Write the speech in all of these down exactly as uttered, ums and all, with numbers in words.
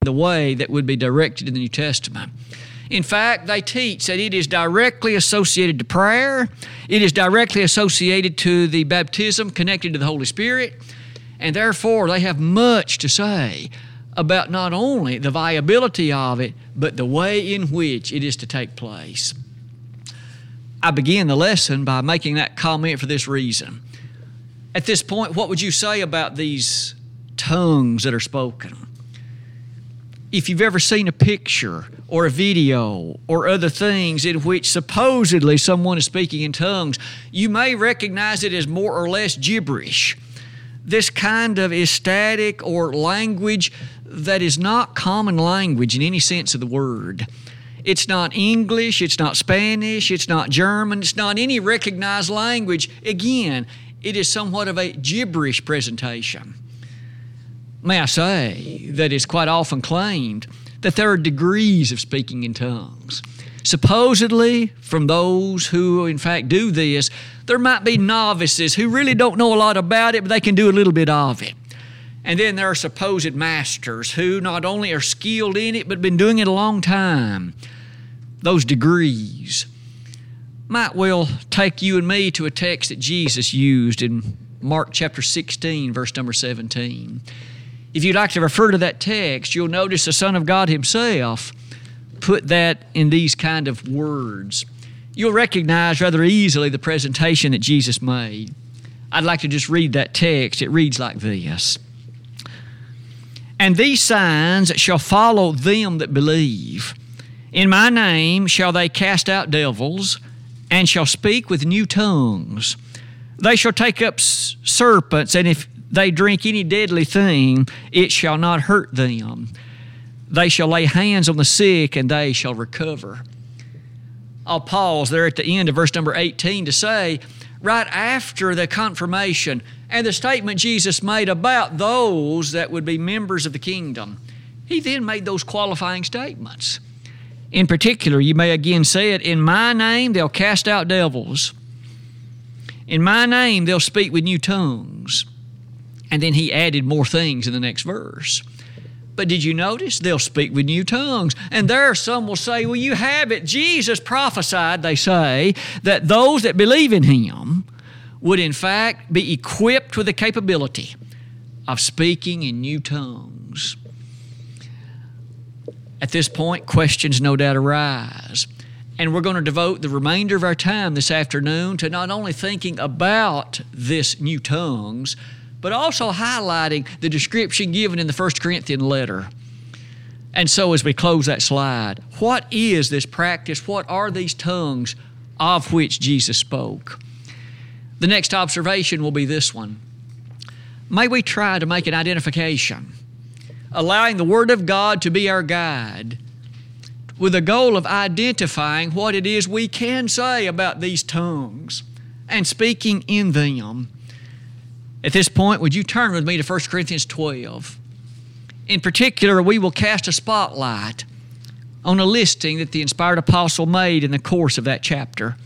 the way that would be directed in the New Testament. In fact, they teach that it is directly associated to prayer, it is directly associated to the baptism connected to the Holy Spirit, and therefore they have much to say about not only the viability of it, but the way in which it is to take place. I began the lesson by making that comment for this reason. At this point, what would you say about these tongues that are spoken? If you've ever seen a picture or a video or other things in which supposedly someone is speaking in tongues, you may recognize it as more or less gibberish. This kind of ecstatic or language that is not common language in any sense of the word. It's not English, it's not Spanish, it's not German, it's not any recognized language. Again, it is somewhat of a gibberish presentation. May I say that it's quite often claimed that there are degrees of speaking in tongues. Supposedly, from those who in fact do this, there might be novices who really don't know a lot about it, but they can do a little bit of it. And then there are supposed masters who not only are skilled in it, but been doing it a long time. Those degrees might well take you and me to a text that Jesus used in Mark chapter sixteen, verse number seventeen. If you'd like to refer to that text, you'll notice the Son of God Himself put that in these kind of words. You'll recognize rather easily the presentation that Jesus made. I'd like to just read that text. It reads like this. And these signs shall follow them that believe. In my name shall they cast out devils, and shall speak with new tongues. They shall take up serpents, and if they drink any deadly thing, it shall not hurt them. They shall lay hands on the sick, and they shall recover. I'll pause there at the end of verse number eighteen to say, right after the confirmation and the statement Jesus made about those that would be members of the kingdom, He then made those qualifying statements. In particular, you may again say it, in my name they'll cast out devils. In my name they'll speak with new tongues. And then He added more things in the next verse. But did you notice? They'll speak with new tongues. And there some will say, well, you have it. Jesus prophesied, they say, that those that believe in Him would in fact be equipped with the capability of speaking in new tongues. At this point, questions no doubt arise. And we're going to devote the remainder of our time this afternoon to not only thinking about this new tongues, but also highlighting the description given in the First Corinthians letter. And so as we close that slide, what is this practice? What are these tongues of which Jesus spoke? The next observation will be this one. May we try to make an identification, allowing the Word of God to be our guide, with the goal of identifying what it is we can say about these tongues and speaking in them. At this point, would you turn with me to First Corinthians twelve? In particular, we will cast a spotlight on a listing that the inspired apostle made in the course of that chapter.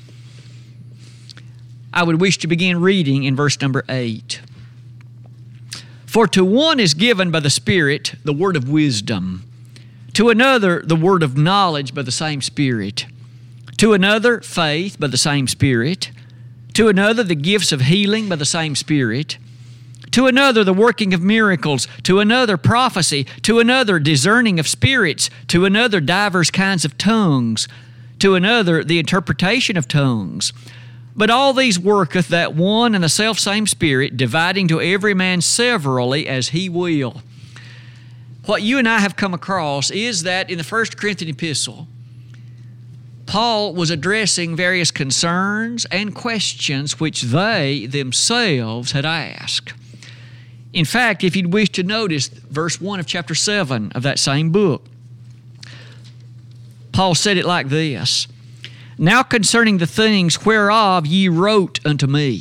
I would wish to begin reading in verse number eight. For to one is given by the Spirit the word of wisdom, to another the word of knowledge by the same Spirit, to another faith by the same Spirit, to another the gifts of healing by the same Spirit, to another the working of miracles, to another prophecy, to another discerning of spirits, to another divers kinds of tongues, to another the interpretation of tongues. But all these worketh that one and the selfsame Spirit, dividing to every man severally as He will. What you and I have come across is that in the First Corinthians epistle, Paul was addressing various concerns and questions which they themselves had asked. In fact, if you'd wish to notice verse one of chapter seven of that same book, Paul said it like this, Now concerning the things whereof ye wrote unto me.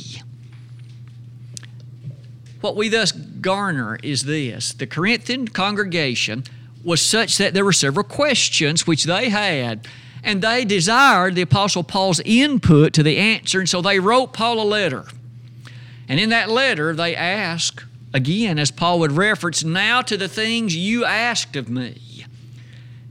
What we thus garner is this. The Corinthian congregation was such that there were several questions which they had, and they desired the Apostle Paul's input to the answer, and so they wrote Paul a letter. And in that letter they asked, again, as Paul would reference, now to the things you asked of me.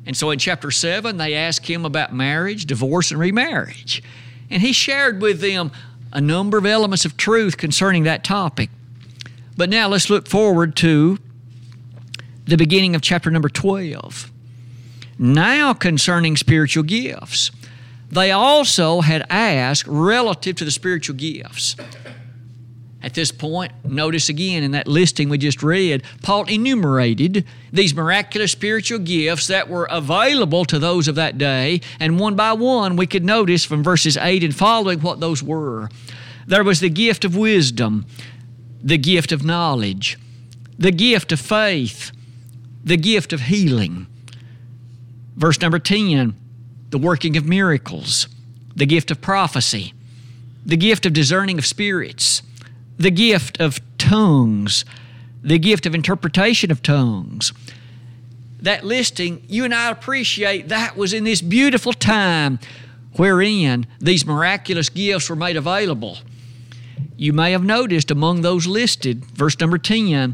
And so in chapter seven, they asked him about marriage, divorce, and remarriage. And he shared with them a number of elements of truth concerning that topic. But now let's look forward to the beginning of chapter number twelve. Now concerning spiritual gifts. They also had asked relative to the spiritual gifts. At this point, notice again in that listing we just read, Paul enumerated these miraculous spiritual gifts that were available to those of that day, and one by one we could notice from verses eight and following what those were. There was the gift of wisdom, the gift of knowledge, the gift of faith, the gift of healing. Verse number ten, the working of miracles, the gift of prophecy, the gift of discerning of spirits, the gift of tongues, the gift of interpretation of tongues. That listing, you and I appreciate that was in this beautiful time wherein these miraculous gifts were made available. You may have noticed among those listed, verse number ten,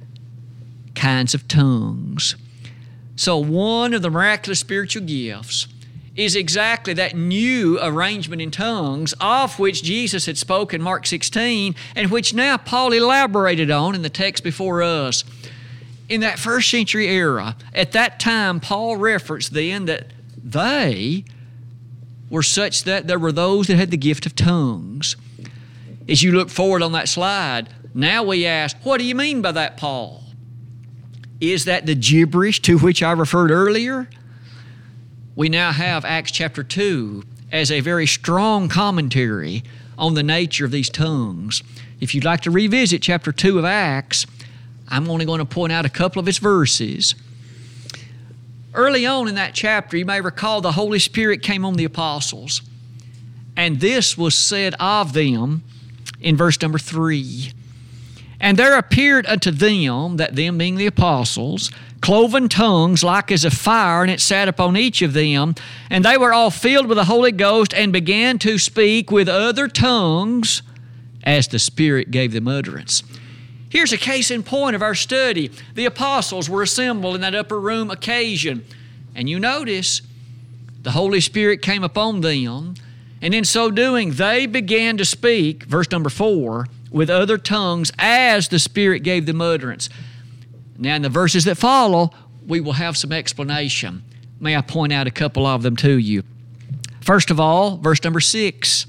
kinds of tongues. So one of the miraculous spiritual gifts is exactly that new arrangement in tongues of which Jesus had spoken in Mark sixteen and which now Paul elaborated on in the text before us. In that first century era, at that time, Paul referenced then that they were such that there were those that had the gift of tongues. As you look forward on that slide, now we ask, what do you mean by that, Paul? Is that the gibberish to which I referred earlier? We now have Acts chapter two as a very strong commentary on the nature of these tongues. If you'd like to revisit chapter two of Acts, I'm only going to point out a couple of its verses. Early on in that chapter, you may recall the Holy Spirit came on the apostles, and this was said of them in verse number three. And there appeared unto them, that them being the apostles, cloven tongues like as of fire, and it sat upon each of them. And they were all filled with the Holy Ghost, and began to speak with other tongues as the Spirit gave them utterance. Here's a case in point of our study. The apostles were assembled in that upper room occasion. And you notice the Holy Spirit came upon them, and in so doing they began to speak, verse number four, with other tongues as the Spirit gave them utterance. Now in the verses that follow, we will have some explanation. May I point out a couple of them to you. First of all, verse number six.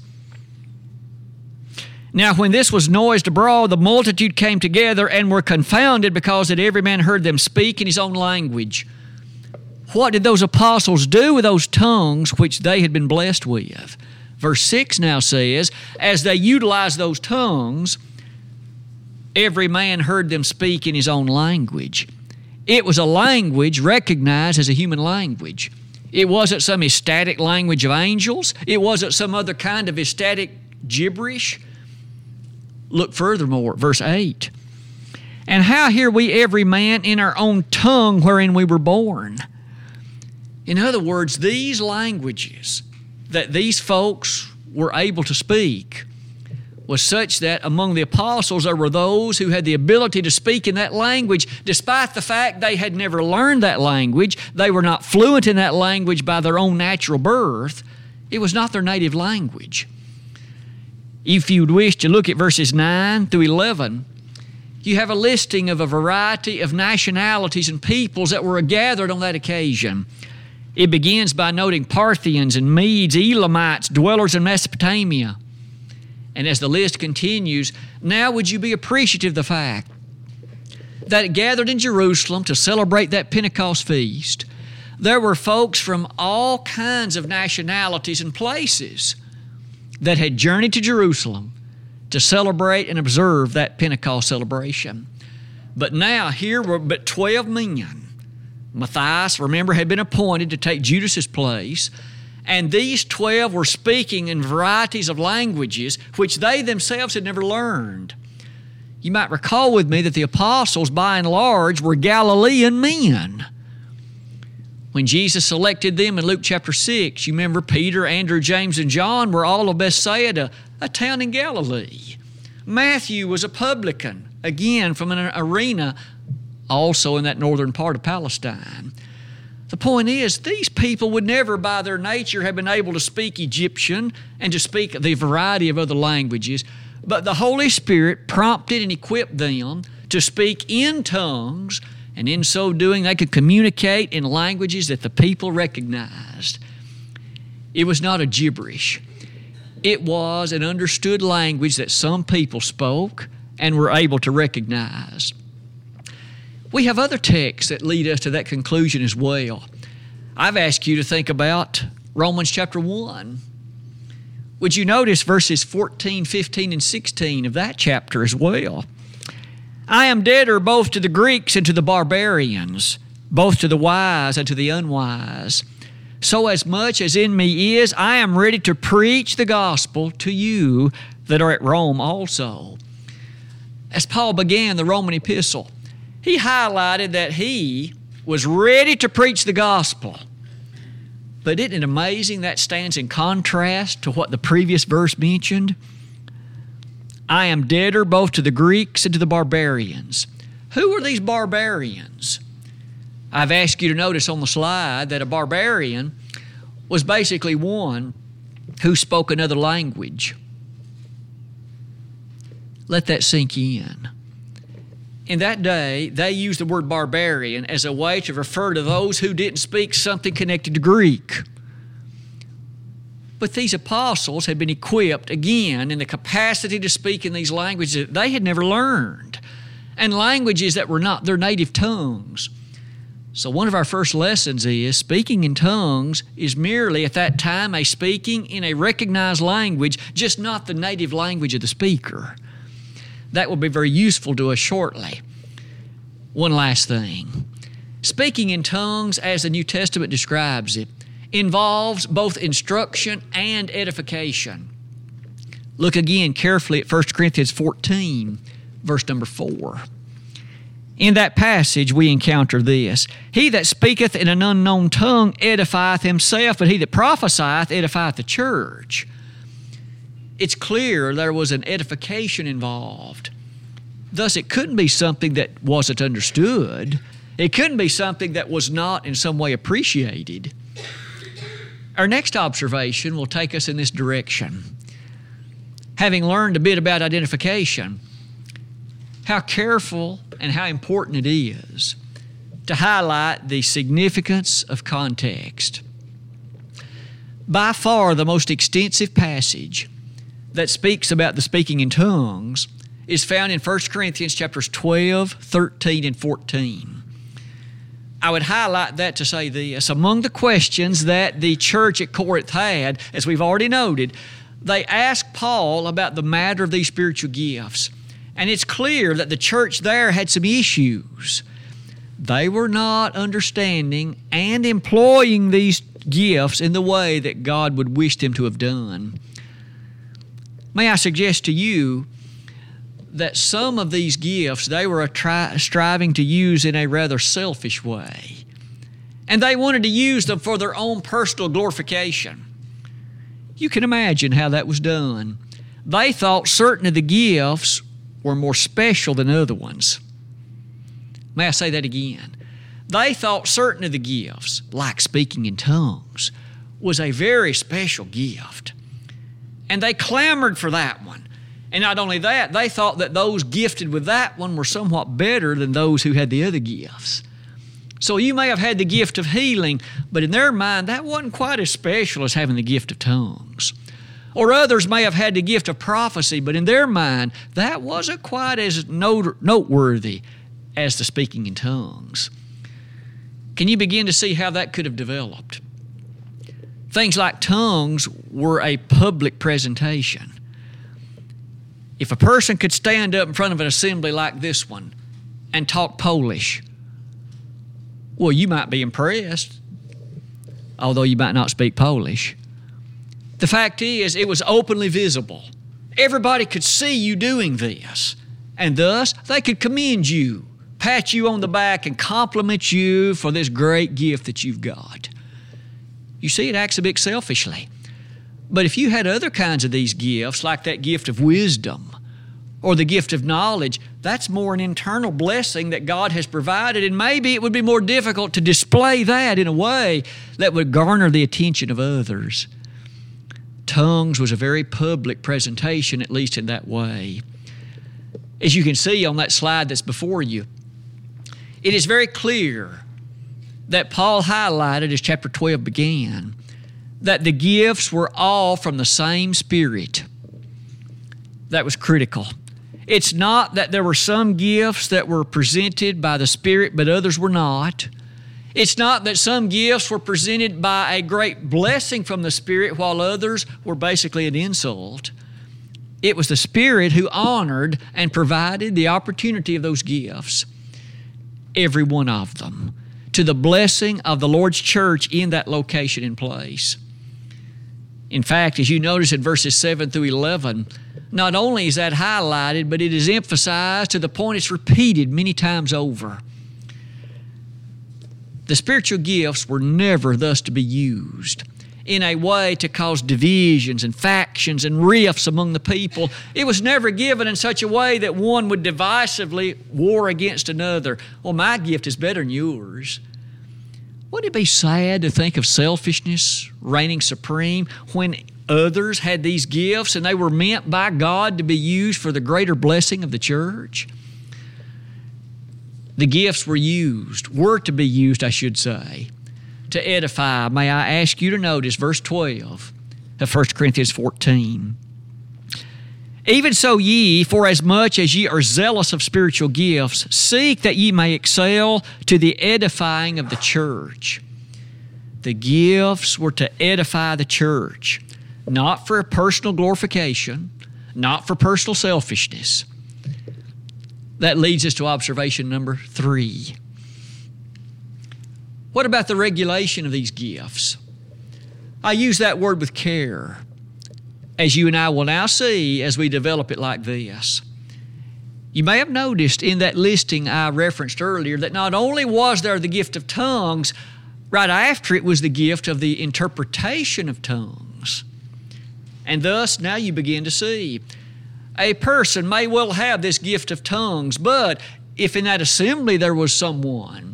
Now when this was noised abroad, the multitude came together and were confounded, because that every man heard them speak in his own language. What did those apostles do with those tongues which they had been blessed with? Verse six now says, as they utilized those tongues, every man heard them speak in his own language. It was a language recognized as a human language. It wasn't some ecstatic language of angels. It wasn't some other kind of ecstatic gibberish. Look furthermore, verse eight. And how hear we every man in our own tongue wherein we were born? In other words, these languages that these folks were able to speak was such that among the apostles there were those who had the ability to speak in that language, despite the fact they had never learned that language. They were not fluent in that language by their own natural birth. It was not their native language. If you'd wish to look at verses nine through eleven, you have a listing of a variety of nationalities and peoples that were gathered on that occasion. It begins by noting Parthians and Medes, Elamites, dwellers in Mesopotamia. And as the list continues, now would you be appreciative of the fact that gathered in Jerusalem to celebrate that Pentecost feast, there were folks from all kinds of nationalities and places that had journeyed to Jerusalem to celebrate and observe that Pentecost celebration. But now here were but twelve men. Matthias, remember, had been appointed to take Judas's place, and these twelve were speaking in varieties of languages which they themselves had never learned. You might recall with me that the apostles, by and large, were Galilean men. When Jesus selected them in Luke chapter six, you remember Peter, Andrew, James, and John were all of Bethsaida, a town in Galilee. Matthew was a publican, again from an arena also in that northern part of Palestine. The point is, these people would never by their nature have been able to speak Egyptian and to speak the variety of other languages, but the Holy Spirit prompted and equipped them to speak in tongues, and in so doing they could communicate in languages that the people recognized. It was not a gibberish. It was an understood language that some people spoke and were able to recognize. We have other texts that lead us to that conclusion as well. I've asked you to think about Romans chapter one. Would you notice verses fourteen, fifteen, and sixteen of that chapter as well? I am debtor both to the Greeks and to the barbarians, both to the wise and to the unwise. So as much as in me is, I am ready to preach the gospel to you that are at Rome also. As Paul began the Roman epistle, he highlighted that he was ready to preach the gospel. But isn't it amazing that stands in contrast to what the previous verse mentioned? I am debtor both to the Greeks and to the barbarians. Who are these barbarians? I've asked you to notice on the slide that a barbarian was basically one who spoke another language. Let that sink in. In that day, they used the word barbarian as a way to refer to those who didn't speak something connected to Greek. But these apostles had been equipped, again, in the capacity to speak in these languages that they had never learned, and languages that were not their native tongues. So one of our first lessons is speaking in tongues is merely at that time a speaking in a recognized language, just not the native language of the speaker. That will be very useful to us shortly. One last thing. Speaking in tongues, as the New Testament describes it, involves both instruction and edification. Look again carefully at First Corinthians fourteen, verse number four. In that passage we encounter this: He that speaketh in an unknown tongue edifieth himself, but he that prophesieth edifieth the church. It's clear there was an edification involved. Thus, it couldn't be something that wasn't understood. It couldn't be something that was not in some way appreciated. Our next observation will take us in this direction. Having learned a bit about identification, how careful and how important it is to highlight the significance of context. By far the most extensive passage that speaks about the speaking in tongues is found in First Corinthians chapters twelve, thirteen, and fourteen. I would highlight that to say this: among the questions that the church at Corinth had, as we've already noted, they asked Paul about the matter of these spiritual gifts. And it's clear that the church there had some issues. They were not understanding and employing these gifts in the way that God would wish them to have done. May I suggest to you that some of these gifts they were tri- striving to use in a rather selfish way. And they wanted to use them for their own personal glorification. You can imagine how that was done. They thought certain of the gifts were more special than other ones. May I say that again? They thought certain of the gifts, like speaking in tongues, was a very special gift. And they clamored for that one. And not only that, they thought that those gifted with that one were somewhat better than those who had the other gifts. So you may have had the gift of healing, but in their mind, that wasn't quite as special as having the gift of tongues. Or others may have had the gift of prophecy, but in their mind, that wasn't quite as note- noteworthy as the speaking in tongues. Can you begin to see how that could have developed? Things like tongues were a public presentation. If a person could stand up in front of an assembly like this one and talk Polish, well, you might be impressed, although you might not speak Polish. The fact is, it was openly visible. Everybody could see you doing this, and thus they could commend you, pat you on the back, and compliment you for this great gift that you've got. You see, it acts a bit selfishly. But if you had other kinds of these gifts, like that gift of wisdom, or the gift of knowledge, that's more an internal blessing that God has provided, and maybe it would be more difficult to display that in a way that would garner the attention of others. Tongues was a very public presentation, at least in that way. As you can see on that slide that's before you, it is very clear that Paul highlighted as chapter twelve began, that the gifts were all from the same Spirit. That was critical. It's not that there were some gifts that were presented by the Spirit but others were not. It's not that some gifts were presented by a great blessing from the Spirit while others were basically an insult. It was the Spirit who honored and provided the opportunity of those gifts, every one of them, to the blessing of the Lord's church in that location and place. In fact, as you notice in verses seven through eleven, not only is that highlighted, but it is emphasized to the point it's repeated many times over. The spiritual gifts were never thus to be used in a way to cause divisions and factions and rifts among the people. It was never given in such a way that one would divisively war against another. Well, my gift is better than yours. Wouldn't it be sad to think of selfishness reigning supreme when others had these gifts and they were meant by God to be used for the greater blessing of the church? The gifts were used, were to be used, I should say, to edify. May I ask you to notice verse twelve of First Corinthians fourteen. Even so ye, for as much as ye are zealous of spiritual gifts, seek that ye may excel to the edifying of the church. The gifts were to edify the church, not for personal glorification, not for personal selfishness. That leads us to observation number three. What about the regulation of these gifts? I use that word with care, as you and I will now see as we develop it like this. You may have noticed in that listing I referenced earlier that not only was there the gift of tongues, right after it was the gift of the interpretation of tongues. And thus, now you begin to see, a person may well have this gift of tongues, but if in that assembly there was someone,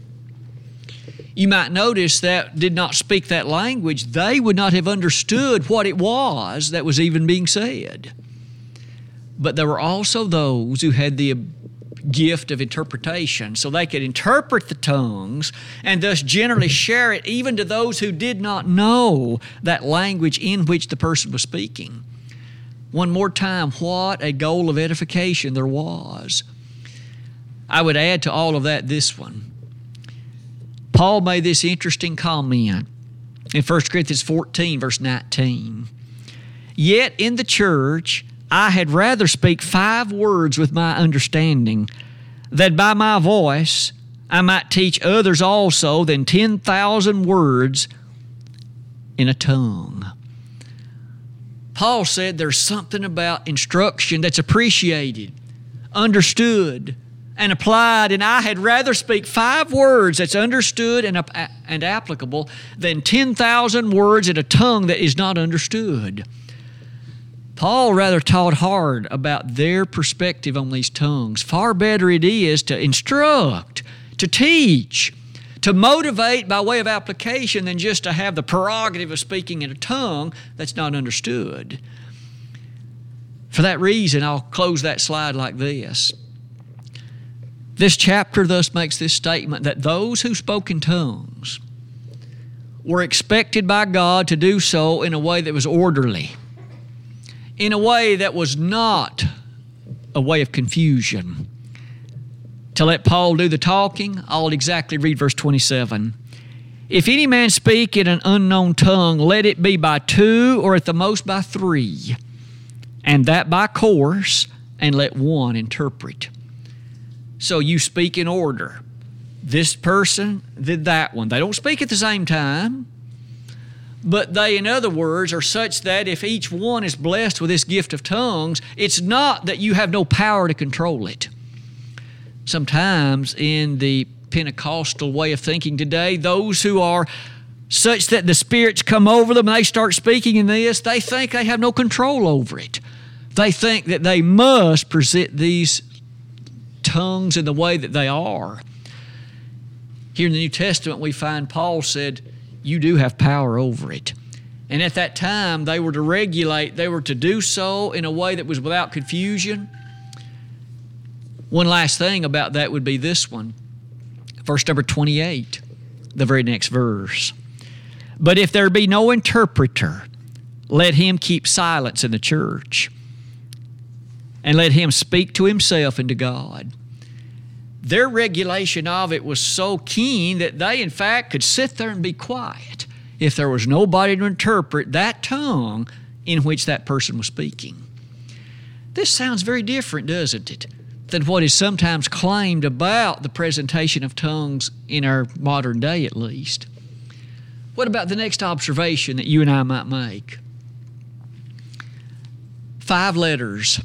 you might notice that did not speak that language, they would not have understood what it was that was even being said. But there were also those who had the gift of interpretation, so they could interpret the tongues and thus generally share it even to those who did not know that language in which the person was speaking. One more time, what a goal of edification there was. I would add to all of that this one. Paul made this interesting comment in First Corinthians fourteen, verse nineteen. Yet in the church I had rather speak five words with my understanding, that by my voice I might teach others also, than ten thousand words in a tongue. Paul said there's something about instruction that's appreciated, understood, and applied, and I had rather speak five words that's understood and, and applicable than ten thousand words in a tongue that is not understood. Paul rather taught hard about their perspective on these tongues. Far better it is to instruct, to teach, to motivate by way of application than just to have the prerogative of speaking in a tongue that's not understood. For that reason, I'll close that slide like this. This chapter thus makes this statement that those who spoke in tongues were expected by God to do so in a way that was orderly, in a way that was not a way of confusion. To let Paul do the talking, I'll exactly read verse twenty-seven. If any man speak in an unknown tongue, let it be by two or at the most by three, and that by course, and let one interpret. So you speak in order. This person did that one. They don't speak at the same time, but they, in other words, are such that if each one is blessed with this gift of tongues, it's not that you have no power to control it. Sometimes in the Pentecostal way of thinking today, those who are such that the spirits come over them and they start speaking in this, they think they have no control over it. They think that they must present these tongues in the way that they are. Here in the New Testament, we find Paul said, you do have power over it. And at that time, they were to regulate, they were to do so in a way that was without confusion. One last thing about that would be this one. Verse number twenty-eight, the very next verse. But if there be no interpreter, let him keep silence in the church, and let him speak to himself and to God. Their regulation of it was so keen that they, in fact, could sit there and be quiet if there was nobody to interpret that tongue in which that person was speaking. This sounds very different, doesn't it, than what is sometimes claimed about the presentation of tongues in our modern day, at least. What about the next observation that you and I might make? Five letters,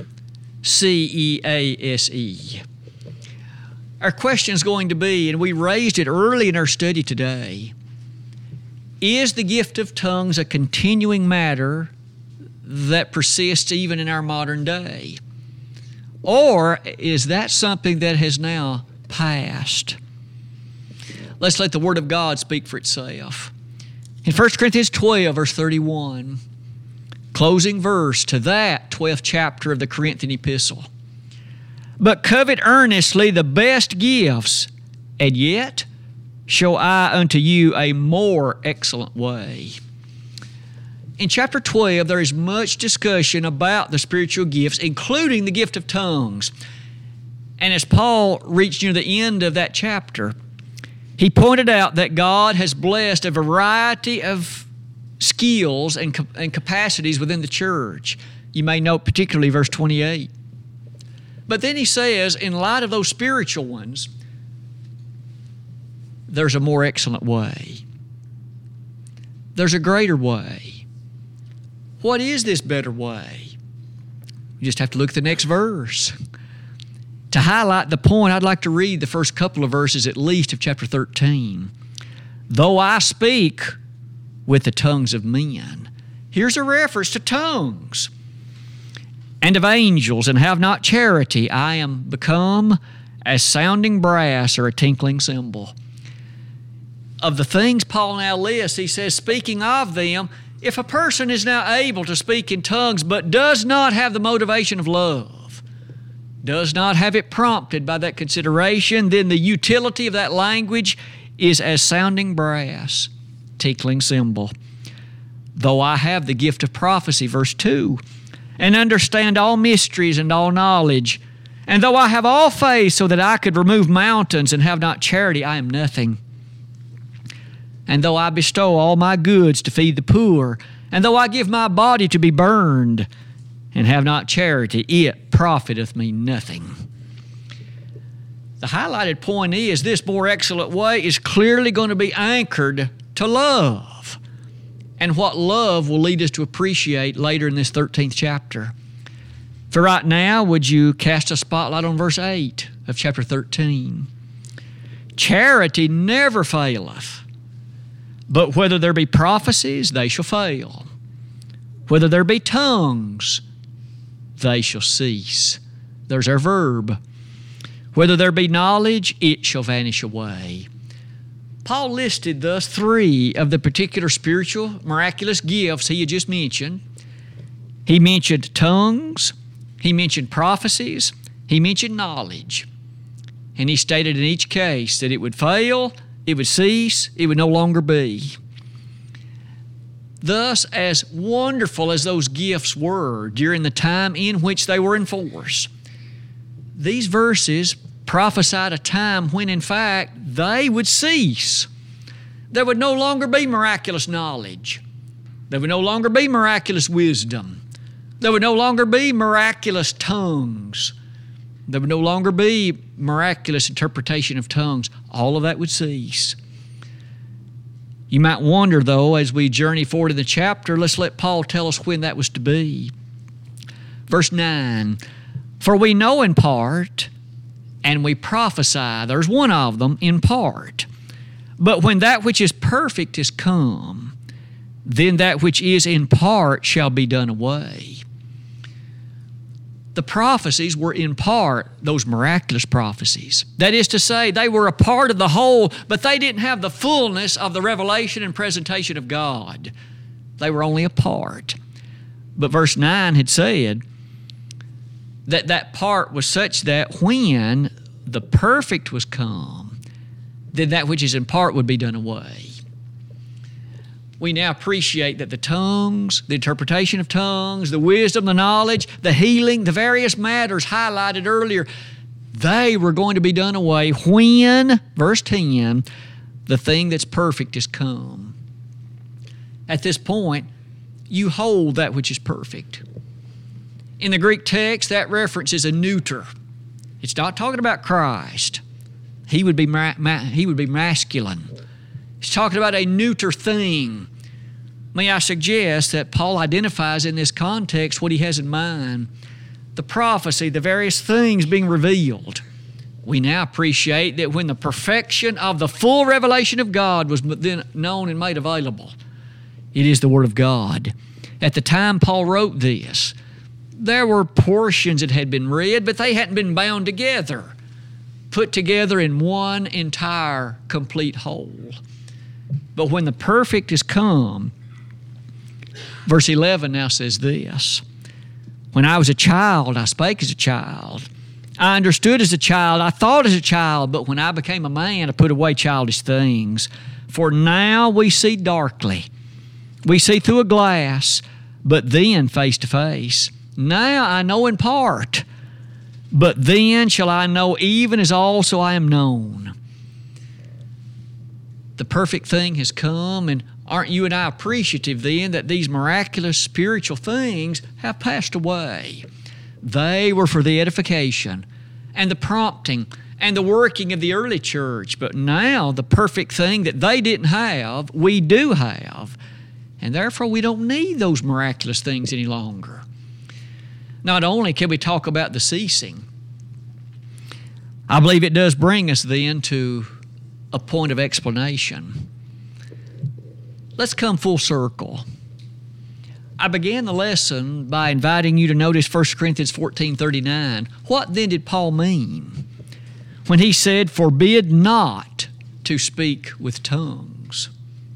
C E A S E. Our question is going to be, and we raised it early in our study today, is the gift of tongues a continuing matter that persists even in our modern day? Or is that something that has now passed? Let's let the Word of God speak for itself. In First Corinthians twelve, verse thirty-one, closing verse to that twelfth chapter of the Corinthian epistle. But covet earnestly the best gifts, and yet show I unto you a more excellent way. In chapter twelve, there is much discussion about the spiritual gifts, including the gift of tongues. And as Paul reached near the end of that chapter, he pointed out that God has blessed a variety of skills and, and capacities within the church. You may note particularly verse twenty-eight. But then he says, in light of those spiritual ones, there's a more excellent way. There's a greater way. What is this better way? You just have to look at the next verse. To highlight the point, I'd like to read the first couple of verses at least of chapter thirteen. Though I speak with the tongues of men. Here's a reference to tongues. And of angels, and have not charity, I am become as sounding brass or a tinkling cymbal. Of the things Paul now lists, he says, speaking of them, if a person is now able to speak in tongues but does not have the motivation of love, does not have it prompted by that consideration, then the utility of that language is as sounding brass, tinkling cymbal. Though I have the gift of prophecy, verse two, and understand all mysteries and all knowledge, and though I have all faith so that I could remove mountains and have not charity, I am nothing. And though I bestow all my goods to feed the poor, and though I give my body to be burned, and have not charity, it profiteth me nothing. The highlighted point is this more excellent way is clearly going to be anchored to love. And what love will lead us to appreciate later in this thirteenth chapter. For right now, would you cast a spotlight on verse eight of chapter thirteen? Charity never faileth, but whether there be prophecies, they shall fail. Whether there be tongues, they shall cease. There's our verb. Whether there be knowledge, it shall vanish away. Paul listed thus three of the particular spiritual, miraculous gifts he had just mentioned. He mentioned tongues, he mentioned prophecies, he mentioned knowledge. And he stated in each case that it would fail, it would cease, it would no longer be. Thus, as wonderful as those gifts were during the time in which they were in force, these verses prophesied a time when, in fact, they would cease. There would no longer be miraculous knowledge. There would no longer be miraculous wisdom. There would no longer be miraculous tongues. There would no longer be miraculous interpretation of tongues. All of that would cease. You might wonder, though, as we journey forward in the chapter, let's let Paul tell us when that was to be. Verse nine, for we know in part, and we prophesy, there's one of them, in part. But when that which is perfect is come, then that which is in part shall be done away. The prophecies were in part those miraculous prophecies. That is to say, they were a part of the whole, but they didn't have the fullness of the revelation and presentation of God. They were only a part. But verse nine had said that that part was such that when the perfect was come, then that which is in part would be done away. We now appreciate that the tongues, the interpretation of tongues, the wisdom, the knowledge, the healing, the various matters highlighted earlier, they were going to be done away when, verse ten, the thing that's perfect is come. At this point, you hold that which is perfect. In the Greek text, that reference is a neuter. It's not talking about Christ. He would be, ma- ma- he would be masculine. He's talking about a neuter thing. May I suggest that Paul identifies in this context what he has in mind. The prophecy, the various things being revealed. We now appreciate that when the perfection of the full revelation of God was then known and made available, it is the Word of God. At the time Paul wrote this, there were portions that had been read, but they hadn't been bound together, put together in one entire complete whole. But when the perfect is come, verse eleven now says this, when I was a child, I spake as a child. I understood as a child, I thought as a child, but when I became a man, I put away childish things. For now we see darkly. We see through a glass, but then face to face. Now I know in part, but then shall I know even as also I am known. The perfect thing has come, and aren't you and I appreciative then that these miraculous spiritual things have passed away? They were for the edification and the prompting and the working of the early church, but now the perfect thing that they didn't have, we do have, and therefore we don't need those miraculous things any longer. Not only can we talk about the ceasing, I believe it does bring us then to a point of explanation. Let's come full circle. I began the lesson by inviting you to notice First Corinthians fourteen thirty-nine. What then did Paul mean when he said, forbid not to speak with tongues?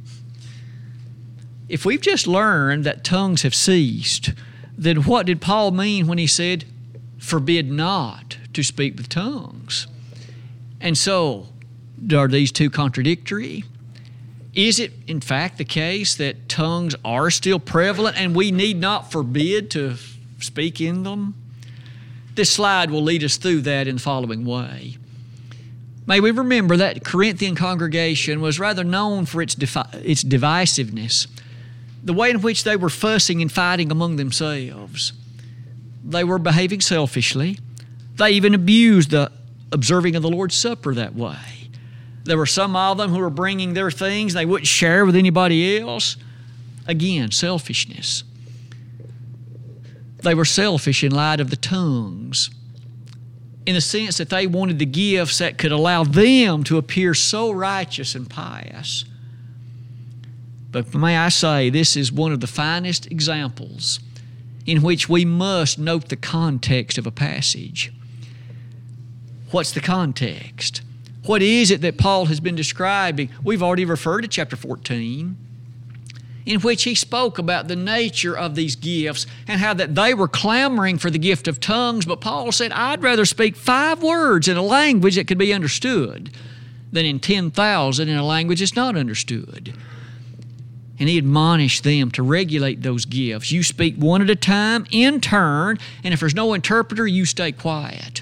If we've just learned that tongues have ceased, then what did Paul mean when he said, forbid not to speak with tongues? And so, are these two contradictory? Is it, in fact, the case that tongues are still prevalent and we need not forbid to speak in them? This slide will lead us through that in the following way. May we remember that Corinthian congregation was rather known for its, defi- its divisiveness, the way in which they were fussing and fighting among themselves. They were behaving selfishly. They even abused the observing of the Lord's Supper that way. There were some of them who were bringing their things they wouldn't share with anybody else. Again, selfishness. They were selfish in light of the tongues, in the sense that they wanted the gifts that could allow them to appear so righteous and pious. But may I say, this is one of the finest examples in which we must note the context of a passage. What's the context? What is it that Paul has been describing? We've already referred to chapter fourteen, in which he spoke about the nature of these gifts and how that they were clamoring for the gift of tongues, but Paul said, I'd rather speak five words in a language that could be understood than in ten thousand in a language that's not understood. And he admonished them to regulate those gifts. You speak one at a time, in turn, and if there's no interpreter, you stay quiet.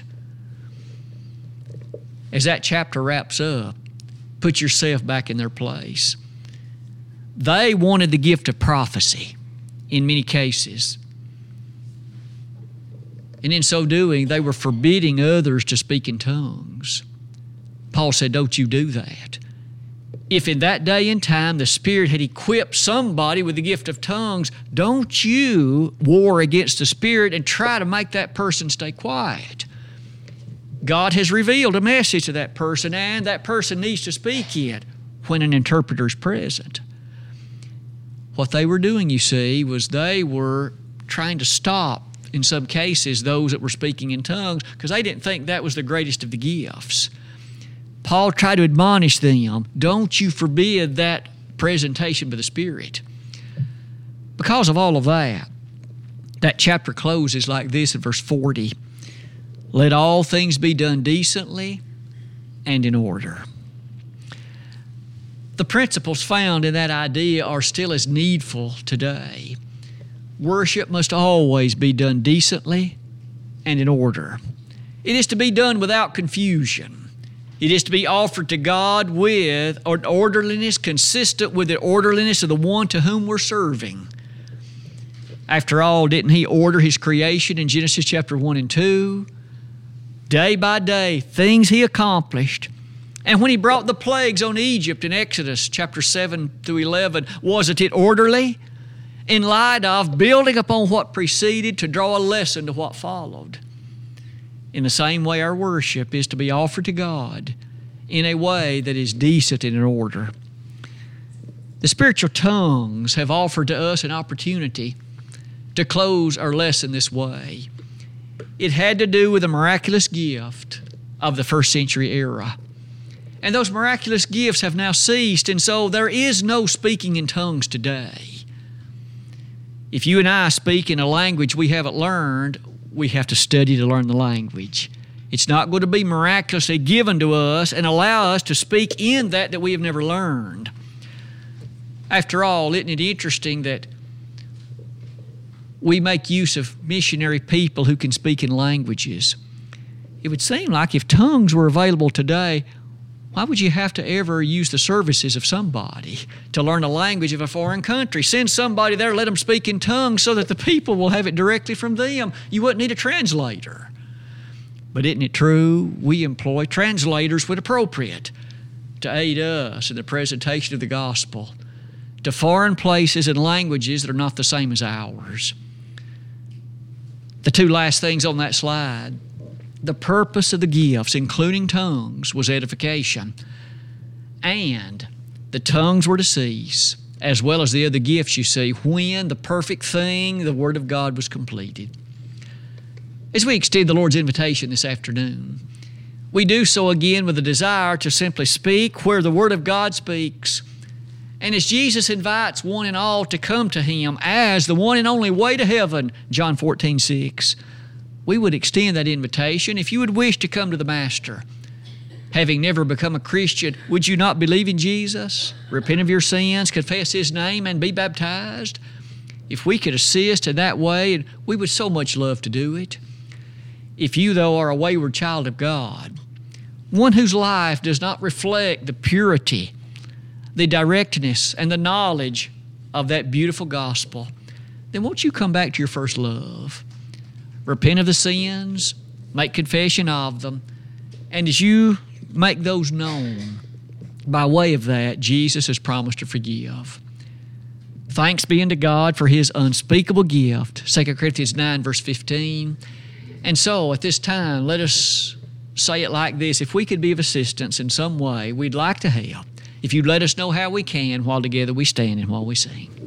As that chapter wraps up, put yourself back in their place. They wanted the gift of prophecy in many cases. And in so doing, they were forbidding others to speak in tongues. Paul said, don't you do that. If in that day and time the Spirit had equipped somebody with the gift of tongues, don't you war against the Spirit and try to make that person stay quiet. God has revealed a message to that person, and that person needs to speak it when an interpreter is present. What they were doing, you see, was they were trying to stop in some cases, those that were speaking in tongues, because they didn't think that was the greatest of the gifts. Paul tried to admonish them, don't you forbid that presentation by the Spirit. Because of all of that, that chapter closes like this in verse forty. Let all things be done decently and in order. The principles found in that idea are still as needful today. Worship must always be done decently and in order. It is to be done without confusion. It is to be offered to God with an orderliness consistent with the orderliness of the one to whom we're serving. After all, didn't He order His creation in Genesis chapter one and two? Day by day, things He accomplished. And when He brought the plagues on Egypt in Exodus chapter seven through eleven, wasn't it orderly? In light of building upon what preceded to draw a lesson to what followed. In the same way, our worship is to be offered to God in a way that is decent and in order. The spiritual tongues have offered to us an opportunity to close our lesson this way. It had to do with the miraculous gift of the first century era. And those miraculous gifts have now ceased, and so there is no speaking in tongues today. If you and I speak in a language we haven't learned, we have to study to learn the language. It's not going to be miraculously given to us and allow us to speak in that that we have never learned. After all, isn't it interesting that we make use of missionary people who can speak in languages? It would seem like if tongues were available today, why would you have to ever use the services of somebody to learn the language of a foreign country? Send somebody there, let them speak in tongues so that the people will have it directly from them. You wouldn't need a translator. But isn't it true? We employ translators when appropriate to aid us in the presentation of the gospel to foreign places and languages that are not the same as ours. The two last things on that slide. The purpose of the gifts, including tongues, was edification. And the tongues were to cease, as well as the other gifts you see, when the perfect thing, the Word of God, was completed. As we extend the Lord's invitation this afternoon, we do so again with a desire to simply speak where the Word of God speaks. And as Jesus invites one and all to come to Him as the one and only way to heaven, John fourteen six, we would extend that invitation. If you would wish to come to the Master, having never become a Christian, would you not believe in Jesus, repent of your sins, confess His name, and be baptized? If we could assist in that way, and we would so much love to do it. If you, though, are a wayward child of God, one whose life does not reflect the purity, the directness, and the knowledge of that beautiful gospel, then won't you come back to your first love? Repent of the sins, make confession of them, and as you make those known, by way of that, Jesus has promised to forgive. Thanks be unto God for His unspeakable gift, Second Corinthians nine, verse fifteen. And so, at this time, let us say it like this. If we could be of assistance in some way, we'd like to help. If you'd let us know how we can while together we stand and while we sing.